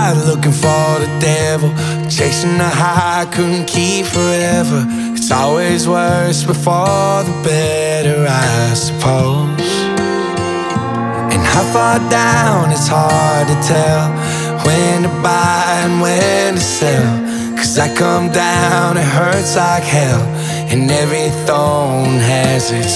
ride looking for the devil, chasing the high I couldn't keep forever. It's always worse before the better, I suppose. And how far down, it's hard to tell when to buy and when to sell. 'Cause I come down, it hurts like hell, and every thorn has its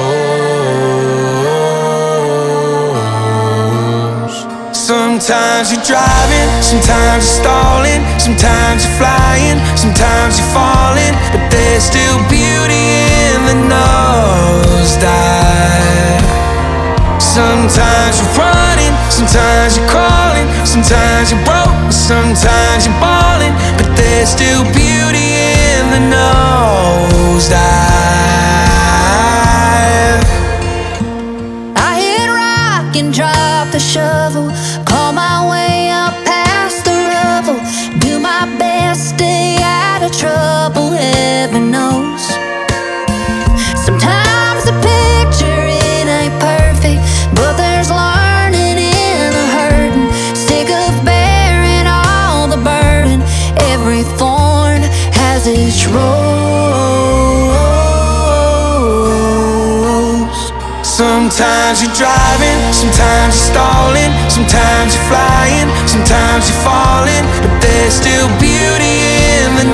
rose. Sometimes you're driving, sometimes you're stalling, sometimes you're flying, sometimes you're falling, but there's still beauty in the nosedive. Sometimes you're running, sometimes you're crawling, sometimes you're broke, sometimes you're balling, but there's still beauty in the nosedive. I hit rock and drop the shovel, call my way up past the rubble, do my best, stay out of trouble, heaven knows. Sometimes the picture, it ain't perfect, but there's learning in the hurting. Sick of bearing all the burden, every thorn has its rose. Sometimes you're driving, sometimes you're stalling, sometimes you're flying, sometimes you're falling, but there's still beauty in the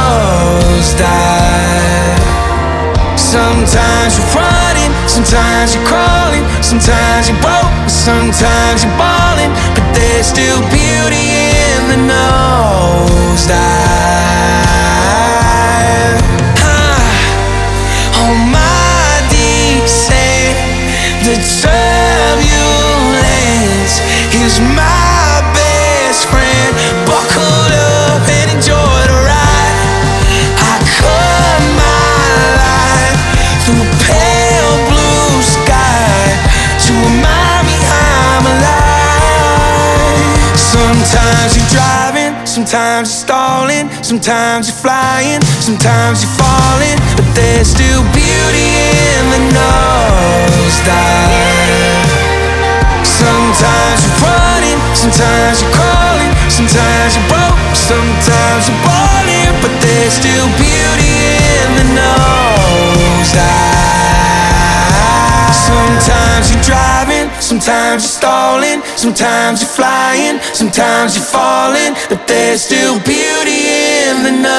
nosedive. Sometimes you're running, sometimes you're crawling, sometimes you're broke, sometimes you're balling, but there's still beauty in the nosedive. On my descent, the turbulence is my best friend. Buckle up and enjoy the ride. I cut my life through pale blue sky to remind me I'm alive. Sometimes you're driving, sometimes you're stalling, sometimes you're flying, sometimes you're falling, but there's still beauty in the nosedive. Sometimes you're running, sometimes you're crawling, sometimes you're broke, sometimes you're balling, but there's still beauty in the nosedive. Sometimes you're driving, sometimes you're stalling, sometimes you're flying, sometimes you're falling, but there's still beauty in the nosedive.